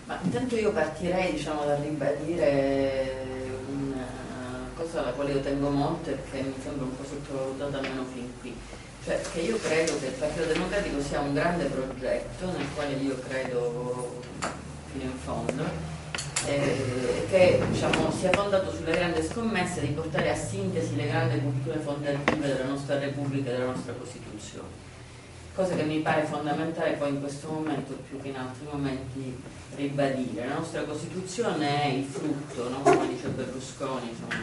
Ma intanto io partirei, diciamo, da ribadire una cosa alla quale io tengo molto e che mi sembra un po' sottovalutata almeno fin qui, cioè che io credo che il Partito Democratico sia un grande progetto nel quale io credo fino in fondo, che diciamo, sia fondato sulle grandi scommesse di portare a sintesi le grandi culture fondative della nostra Repubblica e della nostra Costituzione. Cosa che mi pare fondamentale poi in questo momento più che in altri momenti ribadire. La nostra Costituzione è il frutto, no? Come dice Berlusconi, insomma,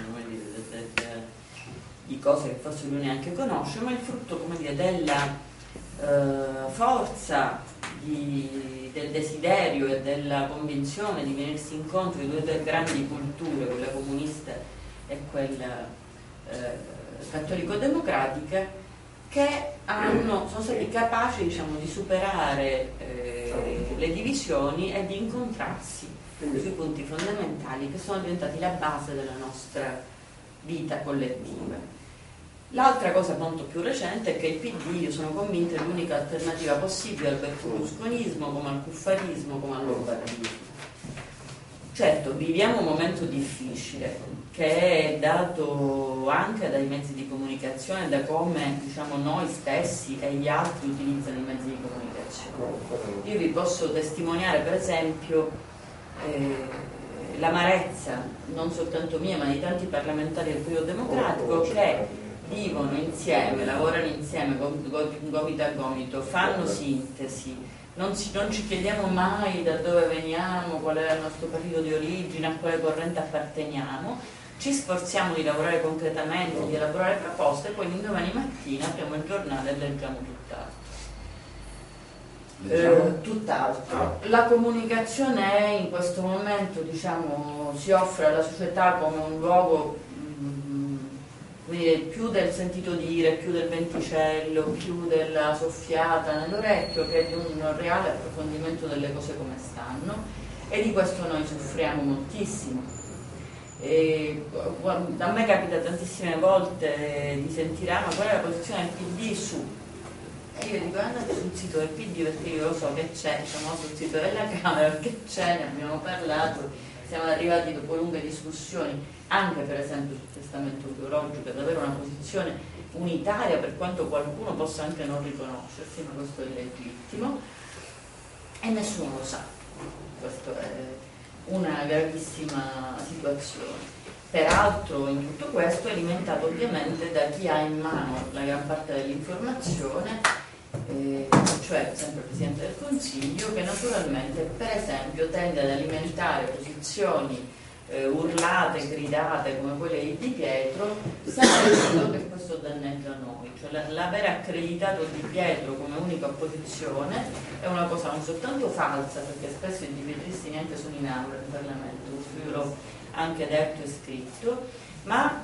di cose che forse lui neanche conosce, ma è il frutto, come dire, della forza, del desiderio e della convinzione di venirsi incontro di due grandi culture, quella comunista e quella cattolico-democratica, che sono stati capaci, diciamo, di superare le divisioni e di incontrarsi sui punti fondamentali che sono diventati la base della nostra vita collettiva. L'altra cosa molto più recente è che il PD, io sono convinta, è l'unica alternativa possibile al berlusconismo, come al cuffarismo, come al lombardismo. Certo, viviamo un momento difficile che è dato anche dai mezzi di comunicazione, da come, diciamo, noi stessi e gli altri utilizzano i mezzi di comunicazione. Io vi posso testimoniare per esempio l'amarezza, non soltanto mia ma di tanti parlamentari del Partito Democratico, che vivono insieme, lavorano insieme gomito a gomito, fanno sintesi, non ci chiediamo mai da dove veniamo, qual è il nostro partito di origine, a quale corrente apparteniamo, ci sforziamo di lavorare concretamente, di elaborare proposte e poi l'indomani mattina apriamo il giornale e leggiamo tutt'altro. Tutt'altro. La comunicazione è in questo momento, diciamo, si offre alla società come un luogo più del sentito dire, più del venticello, più della soffiata nell'orecchio, che di un reale approfondimento delle cose come stanno, e di questo noi soffriamo moltissimo. A me capita tantissime volte di sentire ma qual è la posizione del PD su? E io dico andate sul sito del PD perché io lo so che c'è, diciamo sul sito della Camera perché c'è, ne abbiamo parlato, siamo arrivati dopo lunghe discussioni anche per esempio sul testamento biologico ad avere una posizione unitaria, per quanto qualcuno possa anche non riconoscersi, ma questo è legittimo e nessuno lo sa. Questa è una gravissima situazione. Peraltro in tutto questo è alimentato ovviamente da chi ha in mano la gran parte dell'informazione, cioè sempre il Presidente del Consiglio, che naturalmente per esempio tende ad alimentare posizioni urlate, gridate come quelle di Di Pietro, sapendo che questo danneggia noi, cioè l'aver accreditato Di Pietro come unica opposizione è una cosa non soltanto falsa, perché spesso i dipietristi neanche sono in aula in Parlamento, questo io l'ho anche detto e scritto, ma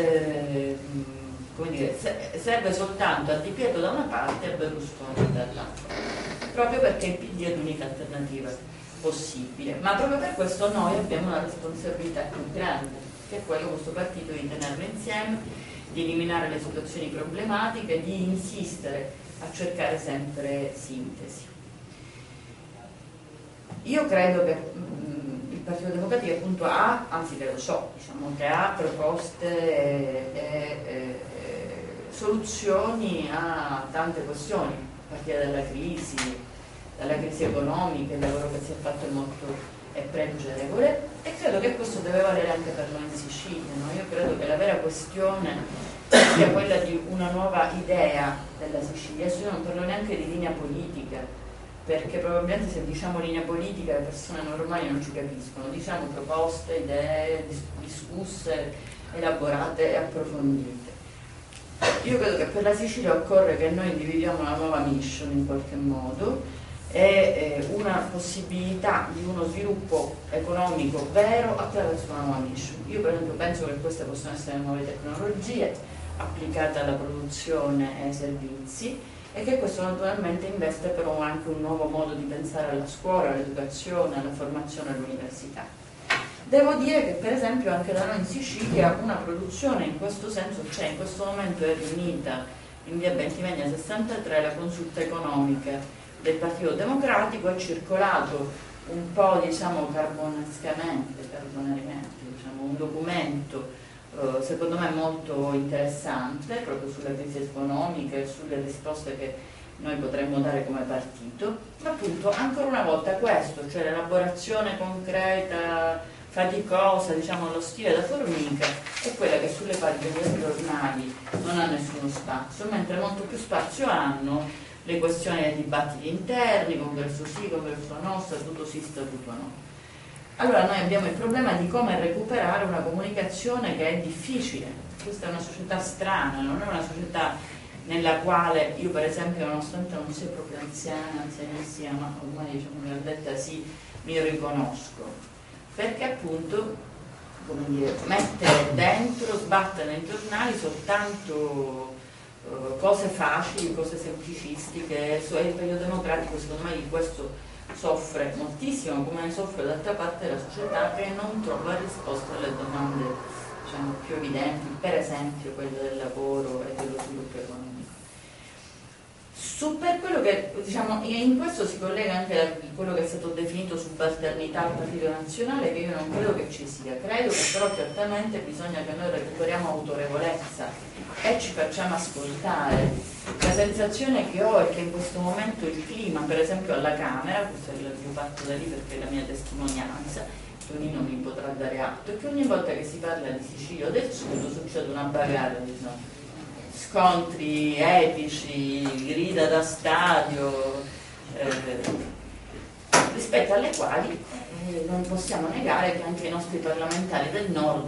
come dire, serve soltanto a Di Pietro da una parte e a Berlusconi dall'altra, proprio perché il PD è l'unica alternativa possibile, ma proprio per questo noi abbiamo una responsabilità più grande, che è quello questo partito di tenerlo insieme, di eliminare le situazioni problematiche, di insistere a cercare sempre sintesi. Io credo che il Partito Democratico appunto ha, anzi che lo so, diciamo che ha proposte e soluzioni a tante questioni, a partire dalla crisi economica, il lavoro che si è fatto è pregevole e credo che questo deve valere anche per noi in Sicilia, no? Io credo che la vera questione sia quella di una nuova idea della Sicilia. Adesso io non parlo neanche di linea politica, perché probabilmente se diciamo linea politica le persone normali non ci capiscono, diciamo proposte, idee discusse, elaborate e approfondite. Io credo che per la Sicilia occorre che noi individuiamo una nuova mission in qualche modo e una possibilità di uno sviluppo economico vero attraverso una nuova mission. Io per esempio penso che queste possono essere nuove tecnologie applicate alla produzione e ai servizi e che questo naturalmente investe però anche un nuovo modo di pensare alla scuola, all'educazione, alla formazione e all'università. Devo dire che per esempio anche da noi in Sicilia una produzione in questo senso c'è, in questo momento è riunita in via Bentivegna 63 la consulta economica del Partito Democratico, è circolato un po', diciamo, carbonariamente, diciamo, un documento secondo me molto interessante proprio sulla crisi economica e sulle risposte che noi potremmo dare come partito, ma appunto ancora una volta questo, cioè l'elaborazione concreta, faticosa, diciamo lo stile da formica, è quella che sulle pagine dei giornali non ha nessuno spazio, mentre molto più spazio hanno le questioni dei dibattiti interni, congresso sì, congresso no, statuto sì, statuto no. Allora noi abbiamo il problema di come recuperare una comunicazione che è difficile. Questa è una società strana, non è una società nella quale io per esempio, nonostante non sia proprio anziana, anzianissima, ma ormai diciamo mi ho detta sì, mi riconosco, perché appunto, come dire, mette dentro, sbatte nei giornali soltanto cose facili, cose semplicistiche. Il periodo democratico secondo me di questo soffre moltissimo, come ne soffre d'altra parte la società che non trova risposte alle domande, diciamo, più evidenti, per esempio quelle del lavoro e dello sviluppo economico. Per quello che, diciamo, in questo si collega anche a quello che è stato definito subalternità al Partito Nazionale, che io non credo che ci sia, credo che però certamente bisogna che noi recuperiamo autorevolezza e ci facciamo ascoltare. La sensazione che ho è che in questo momento il clima, per esempio alla Camera, questo è il mio parto da lì perché è la mia testimonianza, Tonino mi potrà dare atto, è che ogni volta che si parla di Sicilia o del Sud succede una bagarre, diciamo, scontri epici, grida da stadio, rispetto alle quali non possiamo negare che anche i nostri parlamentari del nord,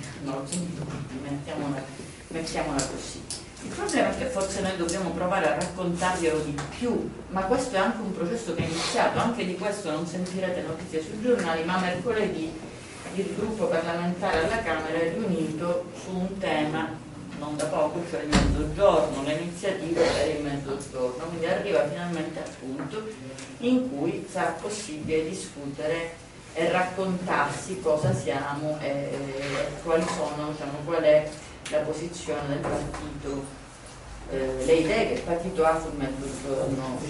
mettiamola così. Il problema è che forse noi dobbiamo provare a raccontarglielo di più, ma questo è anche un processo che è iniziato, anche di questo non sentirete notizie sui giornali, ma mercoledì il gruppo parlamentare alla Camera è riunito su un tema non da poco, cioè il mezzogiorno, le iniziative per il mezzogiorno, quindi arriva finalmente al punto in cui sarà possibile discutere e raccontarsi cosa siamo e quali sono, diciamo, qual è la posizione del partito, le idee che il partito ha sul mezzogiorno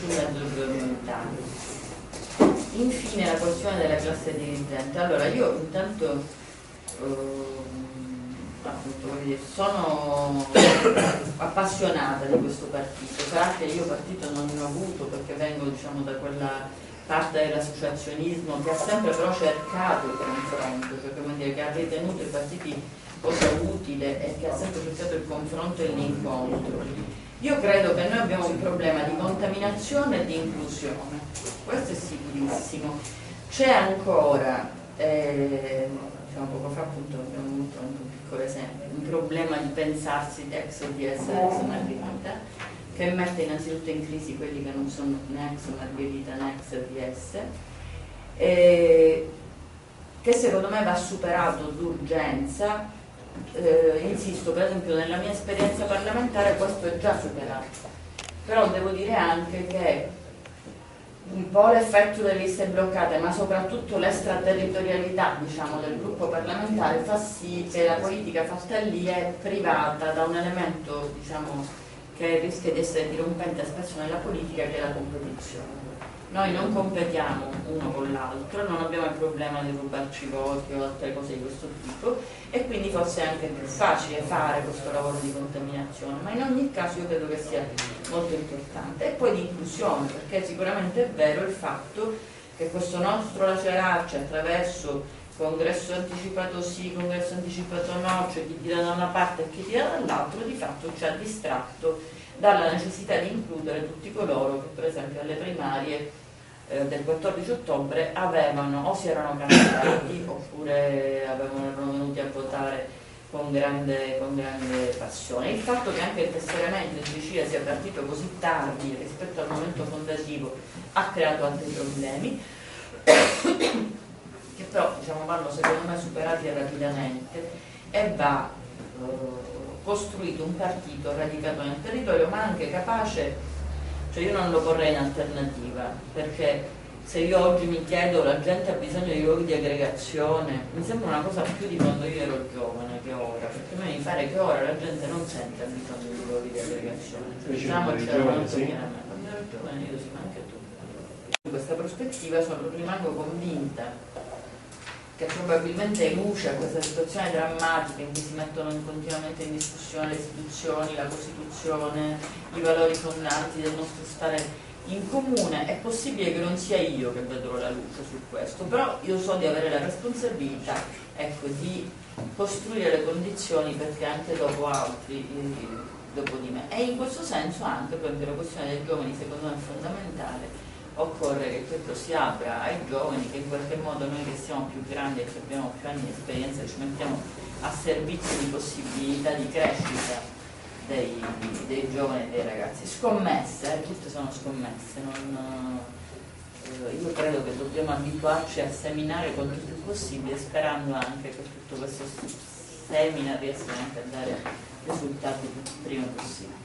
Italia. Infine la questione della classe dirigente. Allora io intanto appunto, sono appassionata di questo partito, sarà che io partito non ne ho avuto perché vengo, diciamo, da quella parte dell'associazionismo che ha sempre però cercato il confronto, cioè come dire, che ha ritenuto i partiti cosa utile e che ha sempre cercato il confronto e l'incontro. Io credo che noi abbiamo un problema di contaminazione e di inclusione, questo è sicurissimo. C'è ancora, diciamo, poco fa appunto abbiamo avuto anche un piccolo esempio, un problema di pensarsi ex DS ex Margherita, che mette innanzitutto in crisi quelli che non sono né ex Margherita né ex DS, che secondo me va superato d'urgenza. Insisto, per esempio nella mia esperienza parlamentare questo è già superato, però devo dire anche che un po' l'effetto delle liste bloccate, ma soprattutto l'extraterritorialità, diciamo, del gruppo parlamentare fa sì che la politica fatta lì è privata da un elemento, diciamo, che rischia di essere dirompente spesso nella politica, che è la competizione. Noi non competiamo uno con l'altro, non abbiamo il problema di rubarci voti o altre cose di questo tipo, e quindi forse è anche più facile fare questo lavoro di contaminazione, ma in ogni caso io credo che sia molto importante. E poi di inclusione, perché sicuramente è vero il fatto che questo nostro lacerarci attraverso congresso anticipato sì, congresso anticipato no, cioè chi tira da una parte e chi tira dall'altro, di fatto ci ha distratto dalla necessità di includere tutti coloro che per esempio alle primarie del 14 ottobre avevano o si erano candidati oppure erano venuti a votare con grande passione. Il fatto che anche il tesseramento in Sicilia sia partito così tardi rispetto al momento fondativo ha creato altri problemi che però, diciamo, vanno secondo me superati rapidamente, e va costruito un partito radicato nel territorio, ma anche capace, cioè io non lo porrei in alternativa, perché se io oggi mi chiedo la gente ha bisogno di luoghi di aggregazione, mi sembra una cosa più di quando io ero giovane che ora, perché a me mi pare che ora la gente non sente bisogno di luoghi di aggregazione, diciamocelo molto chiaramente. Quando ero giovane io sì, ma anche tu, questa prospettiva rimango convinta che probabilmente luce a questa situazione drammatica in cui si mettono continuamente in discussione le istituzioni, la Costituzione, i valori fondanti del nostro stare in comune. È possibile che non sia io che vedrò la luce su questo, però io so di avere la responsabilità, ecco, di costruire le condizioni perché anche dopo altri, dopo di me. E in questo senso anche, per la questione dei giovani, secondo me è fondamentale. Occorre che questo si apra ai giovani, che in qualche modo noi che siamo più grandi e che abbiamo più anni di esperienza ci mettiamo a servizio di possibilità di crescita dei giovani e dei ragazzi. Scommesse, tutte sono scommesse, io credo che dobbiamo abituarci a seminare quanto più possibile, sperando anche che tutto questo semina riesca anche a dare risultati il prima possibile.